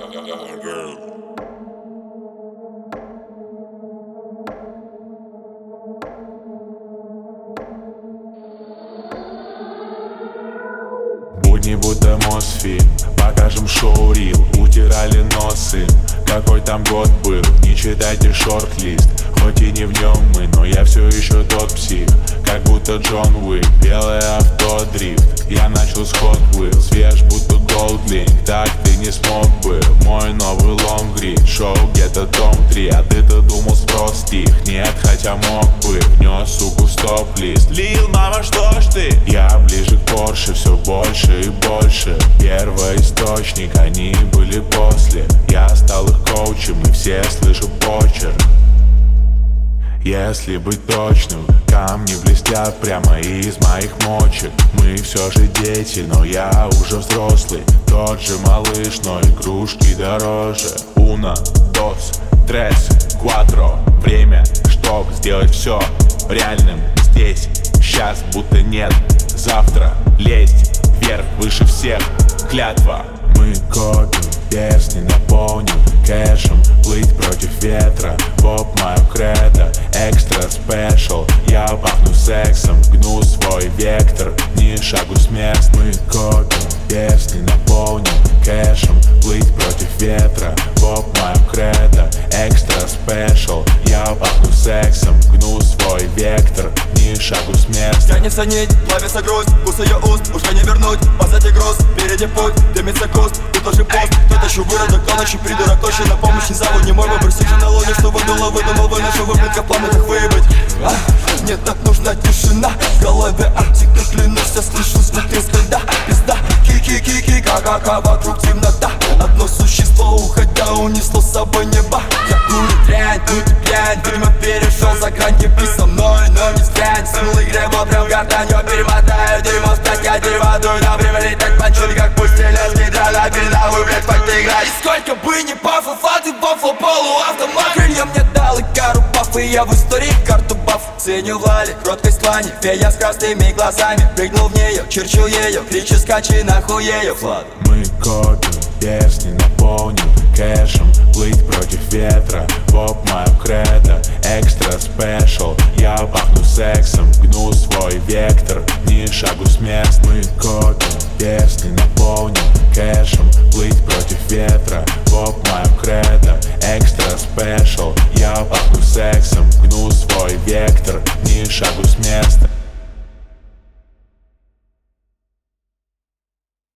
Будни будто Мосфильм, покажем шоу-рил. Утирали носы, какой там год был. Не читайте шорт-лист, хоть и не в нем мы, но я все еще тот псих, как будто Джон Уик. Белое автодрифт, я начал с Hot Wheels. Свеж будто Голдлинг, так ты не смог бы. Мой новый лонгрид, шоу где-то том 3. А ты-то думал спрос стих, нет, хотя мог бы. Внес, суку, стоп-лист. Лил, мама, что ж ты? Я ближе к Порше, все больше и больше. Первоисточник, они были после. Я стал их коучем, и все слышат почерк. Если быть точным, камни блестят прямо из моих мочек. Мы все же дети, но я уже взрослый. Тот же малыш, но игрушки дороже. Uno, dos, tres, cuatro. Время, чтоб сделать все реальным здесь, сейчас, будто нет завтра. Лезть вверх, выше всех, клятва. Мы копим, перстни наполним кэшем. Плыть против ветра, поп мое кредо. Экстра спешл, я пахну сексом. Гну свой вектор, ни шагу с мест. Мы копим, перстни наполним кэшем. Плыть против ветра, поп мое кредо. Экстра спешл, я пахну сексом. Гну свой вектор, ни шагу с мест. Тянется нить, плавится грусть, вкус ее уст уже не вернуть, позади груз, впереди путь, дымится куст. Ты тоже пост, кто-то еще выродок, кто ночью придурок, точно на помощь не зовут. Не мой выбор, сижу на лоне, что выдуло, выдумал бы нашу выплетка, планы как выебать. Мне так нужна тишина, в голове артика, клянусь, я слышу звук из стыда. Пизда, ки-ки-ки-ки, ка-ка-ка, вокруг темнота. Одно существо, уходя, унесло с собой небо. Я курю дрянь, тут пьянь, время перешел за грань. Кипи со мной, но не стрянь, силы греба прям гортанью. Перемотаю дерьмо в пять, я дерево дую на время летать. Панчули как пусть стрелять, гидра на передовую, блядь, пойти играть. И сколько бы ни пафов, а ты бафл, полуавтомат. Крылья мне дал и кару паф, и я в истории карту баф. Ценю Вали, кроткость тлани, фея с красными глазами. Прыгнул в нее, черчил ее, кричи скачи, нахуею, Влад. Мы копим, перстни наполним кэшем. Плыть против ветра, поп мое кредо. Экстра спешл, я пахну сексом. Гну свой вектор, ни шагу с мест. Мы копим, перстни наполним